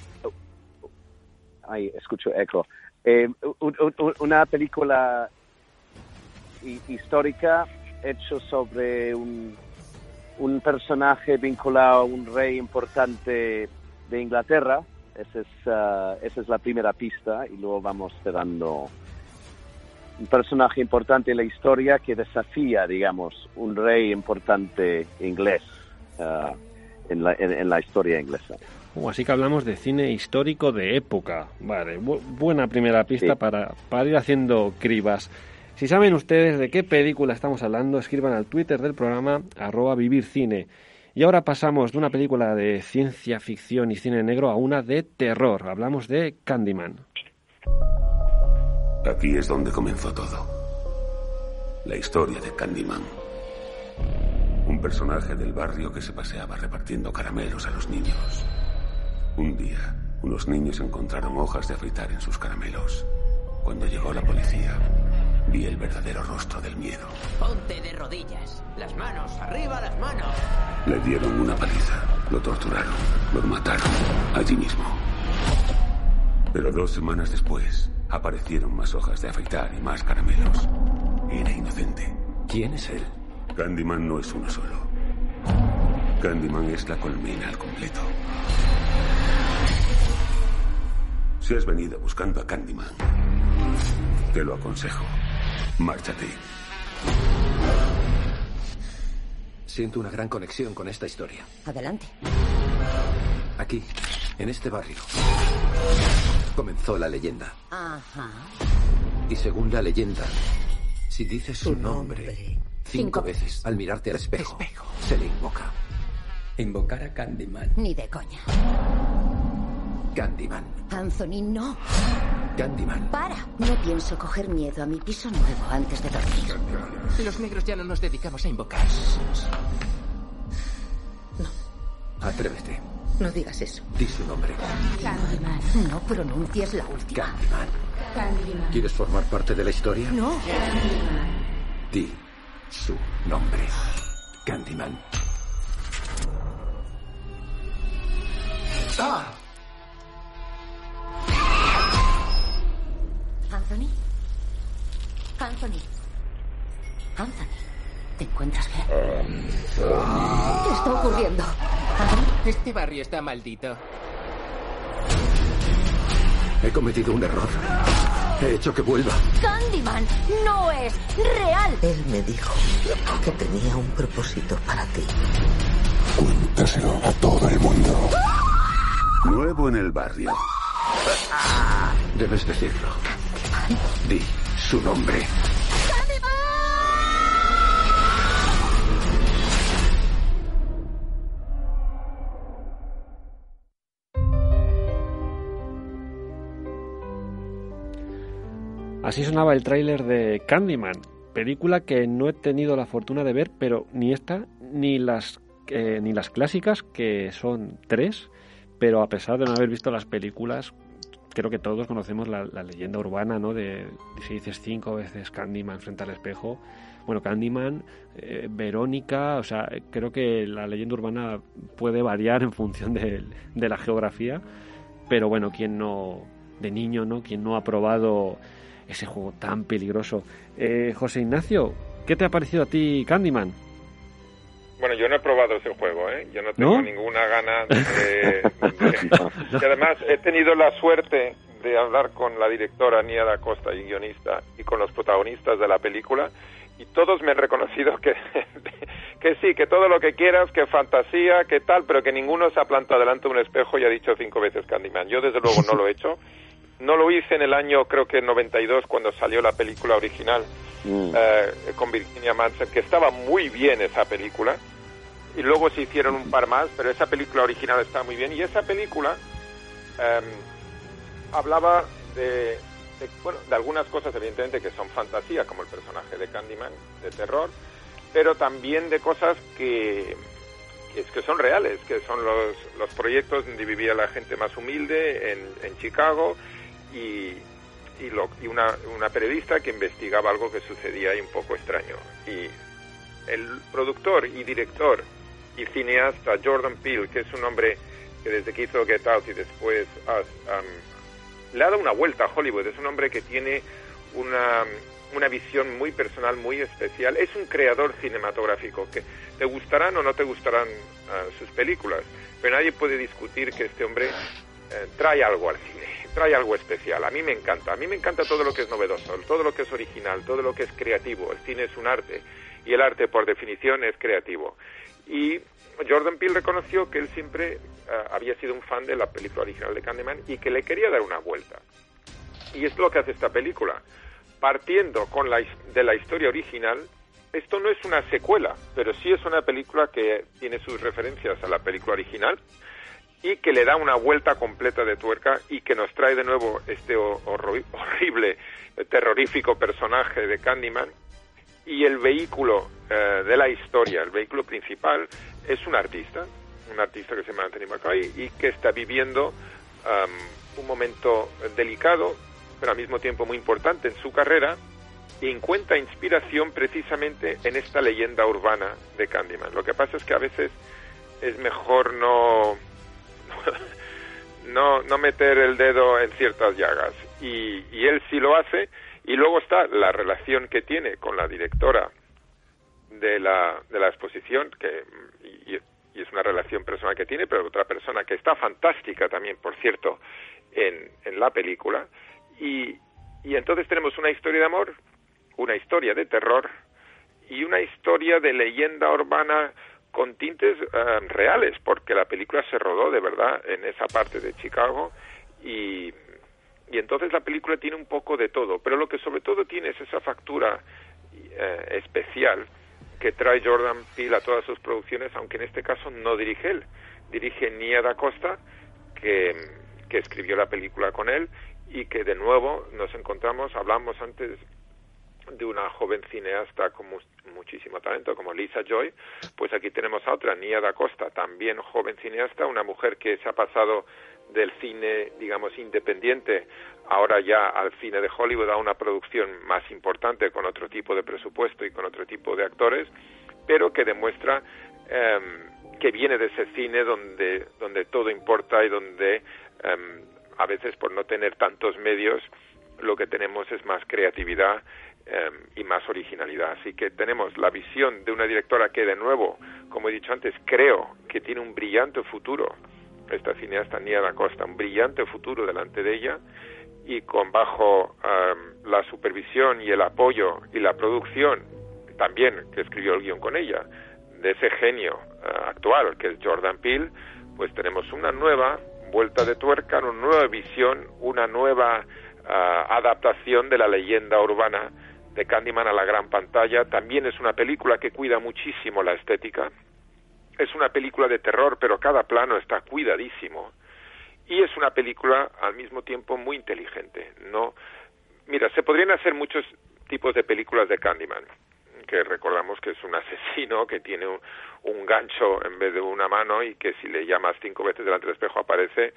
escucho eco. Una película histórica hecha sobre un personaje vinculado a un rey importante de Inglaterra. Esa es la primera pista, y luego vamos dando un personaje importante en la historia que desafía, digamos, un rey importante inglés en la historia inglesa. Así que hablamos de cine histórico de época. Vale, buena primera pista, sí, para ir haciendo cribas. Si saben ustedes de qué película estamos hablando, escriban al Twitter del programa @vivircine. Y ahora pasamos de una película de ciencia ficción y cine negro a una de terror. Hablamos de Candyman. Aquí es donde comenzó todo. La historia de Candyman. Un personaje del barrio que se paseaba repartiendo caramelos a los niños. Un día, unos niños encontraron hojas de afeitar en sus caramelos. Cuando llegó la policía, vi el verdadero rostro del miedo. Ponte de rodillas. Las manos, arriba las manos. Le dieron una paliza, lo torturaron, lo mataron allí mismo. Pero 2 semanas después, aparecieron más hojas de afeitar y más caramelos. Era inocente. ¿Quién es él? Candyman no es uno solo. Candyman es la colmena al completo. Si has venido buscando a Candyman, te lo aconsejo. Márchate. Siento una gran conexión con esta historia. Adelante. Aquí, en este barrio, comenzó la leyenda. Ajá. Y según la leyenda, si dices su nombre 5 veces al mirarte al espejo, se le invoca. Invocar a Candyman. Ni de coña. Candyman. Anthony, no. Candyman. Para. No pienso coger miedo a mi piso nuevo antes de dormir. Los negros ya no nos dedicamos a invocar. No. Atrévete. No digas eso. Di su nombre. Candyman. No pronuncies la última. Candyman. Candyman. ¿Quieres formar parte de la historia? No. Candyman. Di su nombre. Candyman. ¡Ah! Anthony. Anthony. Anthony. ¿Te encuentras bien? ¿Qué está ocurriendo? Anthony. Este barrio está maldito. He cometido un error. He hecho que vuelva. Candyman no es real. Él me dijo que tenía un propósito para ti. Cuéntaselo a todo el mundo. Nuevo en el barrio. Debes decirlo. Di su nombre. Así sonaba el tráiler de Candyman, película que no he tenido la fortuna de ver, pero ni esta ni las clásicas, que son 3, pero a pesar de no haber visto las películas, creo que todos conocemos la leyenda urbana, ¿no? De si dices 5 veces Candyman frente al espejo. Bueno, Candyman, Verónica, o sea, creo que la leyenda urbana puede variar en función de la geografía, pero bueno, quien no, de niño, ¿no? Quien no ha probado ese juego tan peligroso. José Ignacio, ¿qué te ha parecido a ti Candyman? Bueno, yo no he probado ese juego, ¿eh? Yo no tengo ninguna gana de... Y además he tenido la suerte de hablar con la directora Nia Da Costa y guionista y con los protagonistas de la película, y todos me han reconocido que sí, que todo lo que quieras, que fantasía, que tal, pero que ninguno se ha plantado delante de un espejo y ha dicho 5 veces Candyman. Yo desde luego no lo he hecho. No lo hice en el año, creo que en 92, cuando salió la película original con Virginia Madsen, que estaba muy bien esa película, y luego se hicieron un par más, pero esa película original estaba muy bien, y esa película hablaba de algunas cosas, evidentemente, que son fantasía, como el personaje de Candyman, de terror, pero también de cosas que son reales, que son los proyectos donde vivía la gente más humilde en Chicago, y una periodista que investigaba algo que sucedía ahí un poco extraño. Y el productor y director y cineasta Jordan Peele, que es un hombre que desde que hizo Get Out y después le ha dado una vuelta a Hollywood, es un hombre que tiene una visión muy personal, muy especial. Es un creador cinematográfico, que te gustarán o no te gustarán sus películas, pero nadie puede discutir que este hombre trae algo al cine, trae algo especial. A mí me encanta todo lo que es novedoso, todo lo que es original, todo lo que es creativo. El cine es un arte, y el arte por definición es creativo. Y Jordan Peele reconoció que él siempre había sido un fan de la película original de Candyman y que le quería dar una vuelta. Y es lo que hace esta película. Partiendo de la historia original, esto no es una secuela, pero sí es una película que tiene sus referencias a la película original y que le da una vuelta completa de tuerca y que nos trae de nuevo este horrible, terrorífico personaje de Candyman. Y el vehículo de la historia, el vehículo principal, es un artista que se llama Anthony McKay y que está viviendo un momento delicado, pero al mismo tiempo muy importante en su carrera, y encuentra inspiración precisamente en esta leyenda urbana de Candyman. Lo que pasa es que a veces es mejor no meter el dedo en ciertas llagas, y él sí lo hace. Y luego está la relación que tiene con la directora de la exposición, y es una relación personal que tiene, pero otra persona que está fantástica también, por cierto, en la película. Y entonces tenemos una historia de amor, una historia de terror y una historia de leyenda urbana con tintes reales, porque la película se rodó de verdad en esa parte de Chicago, y entonces la película tiene un poco de todo, pero lo que sobre todo tiene es esa factura especial que trae Jordan Peele a todas sus producciones, aunque en este caso no dirige él, dirige Nia Da Costa, que que escribió la película con él, y que de nuevo nos encontramos, hablamos antes de una joven cineasta con muchísimo talento como Lisa Joy, pues aquí tenemos a otra, Nia Da Costa, también joven cineasta, una mujer que se ha pasado del cine, digamos, independiente, ahora ya al cine de Hollywood, a una producción más importante, con otro tipo de presupuesto y con otro tipo de actores, pero que demuestra que viene de ese cine donde todo importa y donde a veces, por no tener tantos medios, lo que tenemos es más creatividad y más originalidad. Así que tenemos la visión de una directora que, de nuevo, como he dicho antes, creo que tiene un brillante futuro, esta cineasta Nia Da Costa, un brillante futuro delante de ella, y bajo la supervisión y el apoyo y la producción, también que escribió el guión con ella, de ese genio actual que es Jordan Peele, pues tenemos una nueva vuelta de tuerca, una nueva visión, una nueva adaptación de la leyenda urbana de Candyman a la gran pantalla. También es una película que cuida muchísimo la estética. Es una película de terror, pero cada plano está cuidadísimo. Y es una película, al mismo tiempo, muy inteligente. Mira, se podrían hacer muchos tipos de películas de Candyman, que recordamos que es un asesino que tiene un gancho en vez de una mano, y que si le llamas 5 veces delante del espejo aparece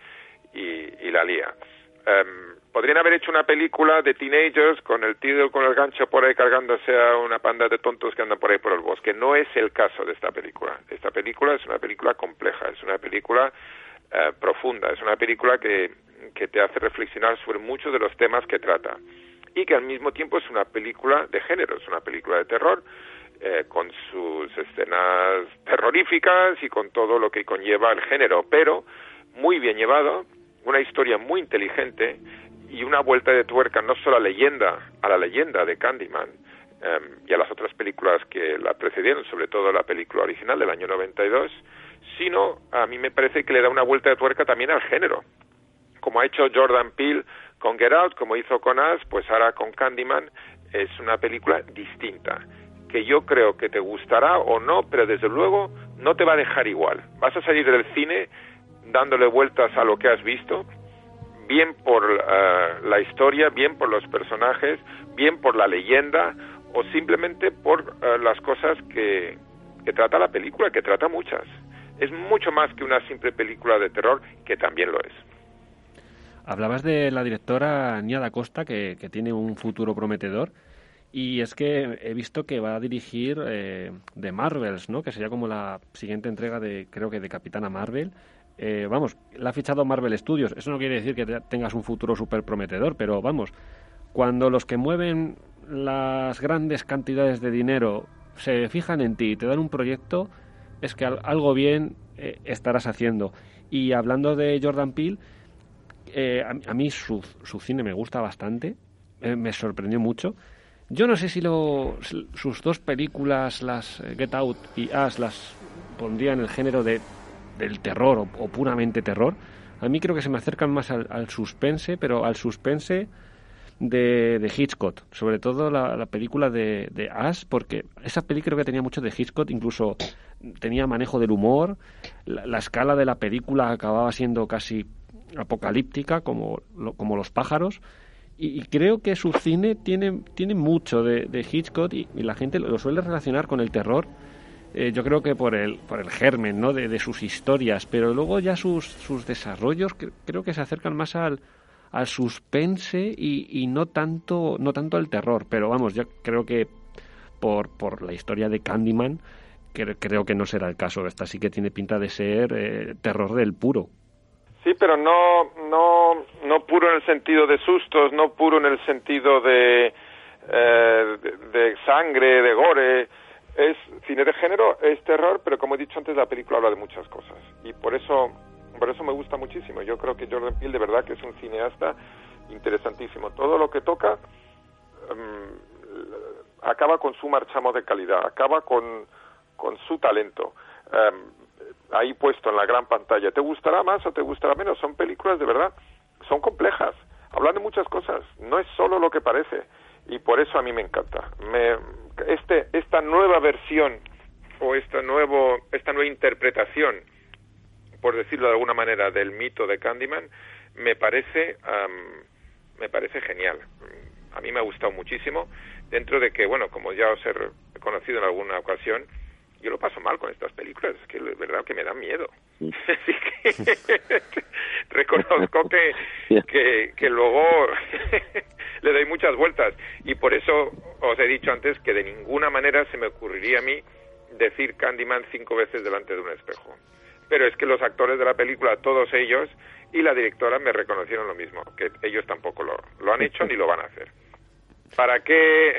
y la lía. Podrían haber hecho una película de teenagers con el tío con el gancho por ahí cargándose a una panda de tontos que andan por ahí por el bosque. No es el caso de esta película. Esta película es una película compleja, es una película profunda, es una película que te hace reflexionar sobre muchos de los temas que trata, y que al mismo tiempo es una película de género, es una película de terror, con sus escenas terroríficas y con todo lo que conlleva el género, pero muy bien llevado, una historia muy inteligente y una vuelta de tuerca no solo a la leyenda de Candyman y a las otras películas que la precedieron, sobre todo la película original del año 92, sino a mí me parece que le da una vuelta de tuerca también al género, como ha hecho Jordan Peele con Get Out, como hizo con Us, pues ahora con Candyman. Es una película distinta, que yo creo que te gustará o no, pero desde luego no te va a dejar igual. Vas a salir del cine dándole vueltas a lo que has visto, bien por la historia, bien por los personajes, bien por la leyenda, o simplemente por las cosas que trata la película, que trata muchas. Es mucho más que una simple película de terror, que también lo es. Hablabas de la directora Nia Da Costa, que tiene un futuro prometedor, y es que he visto que va a dirigir The Marvels, ¿no? Que sería como la siguiente entrega creo que de Capitana Marvel. La ha fichado Marvel Studios. Eso no quiere decir que tengas un futuro súper prometedor, pero vamos, cuando los que mueven las grandes cantidades de dinero se fijan en ti y te dan un proyecto, es que algo bien estarás haciendo. Y hablando de Jordan Peele, a mí su cine me gusta bastante, me sorprendió mucho. Yo no sé si sus dos películas, las Get Out y Us, las pondría en el género del terror o puramente terror. A mí creo que se me acercan más al suspense, pero al suspense de Hitchcock, sobre todo la película de Us, porque esa peli creo que tenía mucho de Hitchcock, incluso tenía manejo del humor, la escala de la película acababa siendo casi apocalíptica, como Los pájaros, y creo que su cine tiene mucho de Hitchcock, y la gente lo suele relacionar con el terror. Yo creo que por el germen, ¿no? de sus historias, pero luego ya sus desarrollos creo que se acercan más al suspense y no tanto al terror. Pero vamos, yo creo que por la historia de Candyman creo que no será el caso. Esta sí que tiene pinta de ser terror del puro. Sí, pero no puro en el sentido de sustos, no puro en el sentido de sangre, de gore. Es cine de género, es terror, pero como he dicho antes, la película habla de muchas cosas, y por eso me gusta muchísimo. Yo creo que Jordan Peele de verdad que es un cineasta interesantísimo. Todo lo que toca acaba con su marchamo de calidad, acaba con su talento ahí puesto en la gran pantalla. ¿Te gustará más o te gustará menos? Son películas de verdad, son complejas, hablan de muchas cosas, no es solo lo que parece, y por eso a mí me encanta. Esta nueva versión o esta nueva interpretación, por decirlo de alguna manera, del mito de Candyman, me parece genial. A mí me ha gustado muchísimo, dentro de que, bueno, como ya os he conocido en alguna ocasión, yo lo paso mal con estas películas, es que es verdad que me dan miedo. Así que reconozco que luego le doy muchas vueltas, y por eso os he dicho antes que de ninguna manera se me ocurriría a mí decir Candyman 5 veces delante de un espejo. Pero es que los actores de la película, todos ellos, y la directora me reconocieron lo mismo, que ellos tampoco lo han hecho ni lo van a hacer. ¿Para qué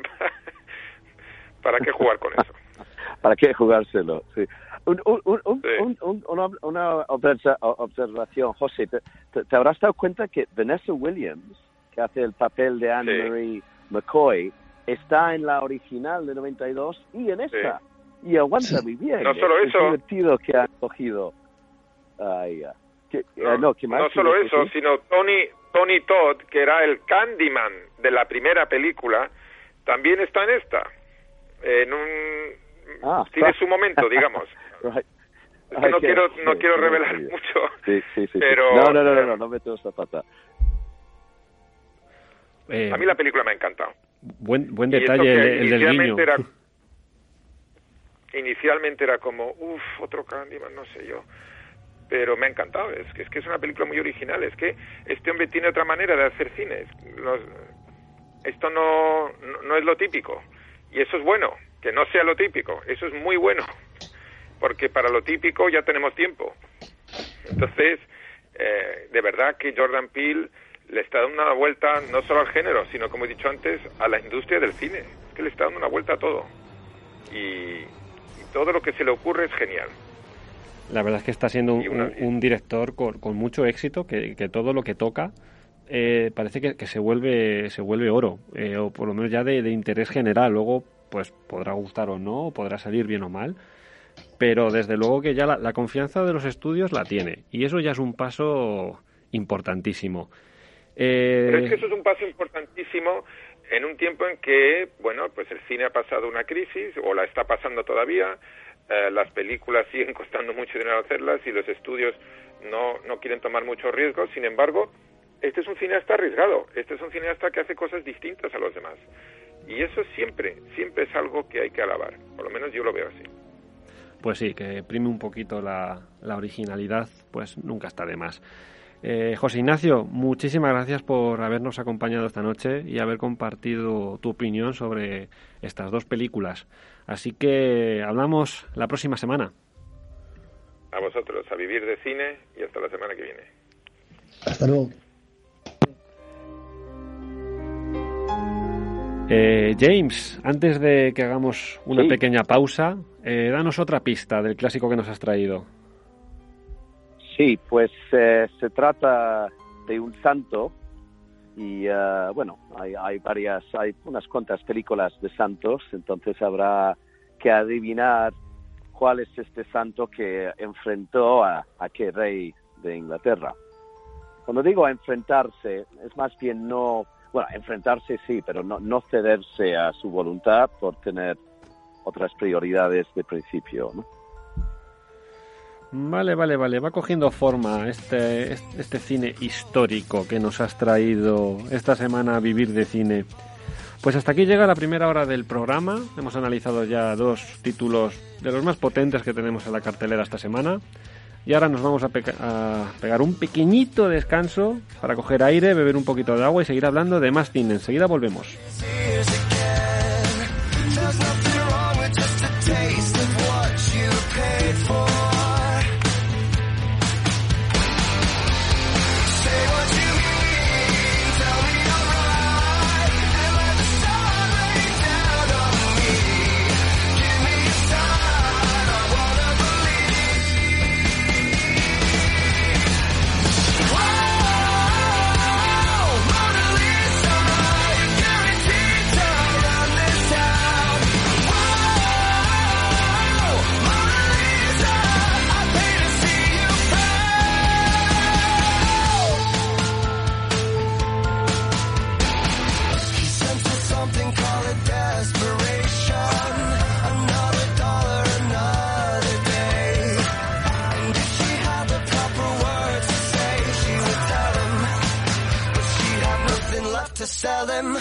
jugar con eso? ¿Para qué jugárselo? Sí. Una observación, José. ¿Te habrás dado cuenta que Vanessa Williams, que hace el papel de Anne-Marie McCoy, está en la original de 92 y en esta? Y aguanta muy bien. No solo eso. Es divertido que han cogido. No solo eso, sino Tony Todd, que era el Candyman de la primera película, también está en esta. Tiene su momento, digamos. Right. Es que no quiero revelar mucho. Sí. Pero No meto esa pata. A mí la película me ha encantado. Buen detalle el del niño. Inicialmente era como, otro Candyman, no sé yo. Pero me ha encantado, es que es una película muy original, es que este hombre tiene otra manera de hacer cine. Esto no es lo típico, y eso es bueno, que no sea lo típico, eso es muy bueno, porque para lo típico ya tenemos tiempo. Entonces, de verdad que Jordan Peele le está dando una vuelta no solo al género, sino, como he dicho antes, a la industria del cine. Es que le está dando una vuelta a todo, y todo lo que se le ocurre es genial. La verdad es que está siendo un director con mucho éxito, que todo lo que toca parece que se vuelve oro, o por lo menos ya de interés general. Luego pues podrá gustar o no, podrá salir bien o mal, pero desde luego que ya la confianza de los estudios la tiene, y eso ya es un paso importantísimo. Pero es que eso es un paso importantísimo en un tiempo en que, bueno, pues el cine ha pasado una crisis, o la está pasando todavía. Las películas siguen costando mucho dinero hacerlas y los estudios no quieren tomar muchos riesgos. Sin embargo, este es un cineasta arriesgado, este es un cineasta que hace cosas distintas a los demás, y eso siempre es algo que hay que alabar, por lo menos yo lo veo así. Pues sí, que prime un poquito la originalidad, pues nunca está de más. José Ignacio, muchísimas gracias por habernos acompañado esta noche y haber compartido tu opinión sobre estas dos películas. Así que hablamos la próxima semana. A vosotros, a vivir de cine, y hasta la semana que viene. Hasta luego. James, antes de que hagamos una pequeña pausa, danos otra pista del clásico que nos has traído. Sí, pues se trata de un santo, y hay unas cuantas películas de santos, entonces habrá que adivinar cuál es este santo que enfrentó a qué rey de Inglaterra. Cuando digo enfrentarse, es más bien enfrentarse sí, pero no cederse a su voluntad por tener otras prioridades de principio, ¿no? Vale, va cogiendo forma este cine histórico que nos has traído esta semana a Vivir de Cine. Pues hasta aquí llega la primera hora del programa. Hemos analizado ya dos títulos de los más potentes que tenemos en la cartelera esta semana, y ahora nos vamos a pegar un pequeñito descanso para coger aire, beber un poquito de agua y seguir hablando de más cine. Enseguida volvemos. tell them.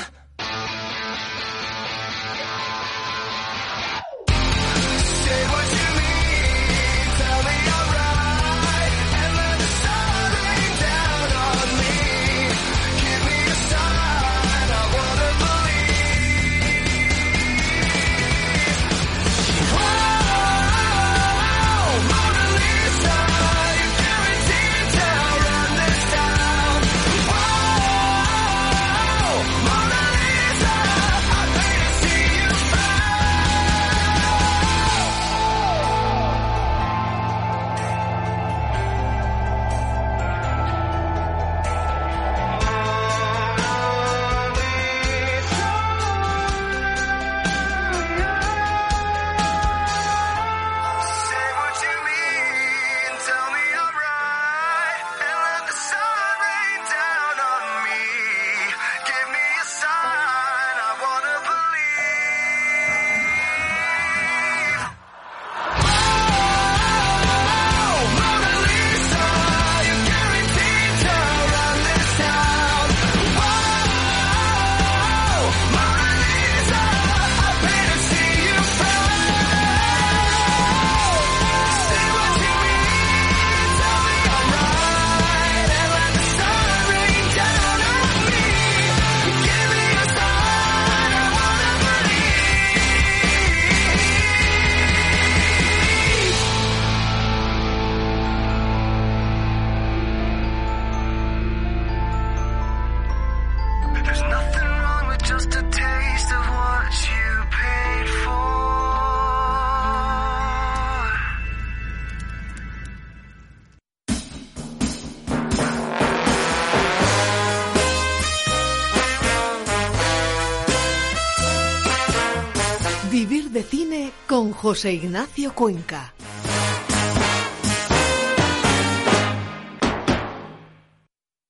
Say what you mean, tell me I'm right, and let the sun rain down on me. Give me a sign, I wanna believe. Oh, Mona Lisa, you're guaranteed to run this town. Oh, Mona Lisa, I pay to see you say what you mean, tell me I'm right, and let the sun rain down on me. Give me a sign, I wanna believe. Oh, Mona Lisa, you're guaranteed to run this town. Oh, Mona Lisa, I pay to see you frown. Say what you mean, tell me I'm right, and let the sun rain down on me. Give me a sign, I wanna believe. There's nothing wrong with just a taste of what you paid for. Vivir de cine con José Ignacio Cuenca.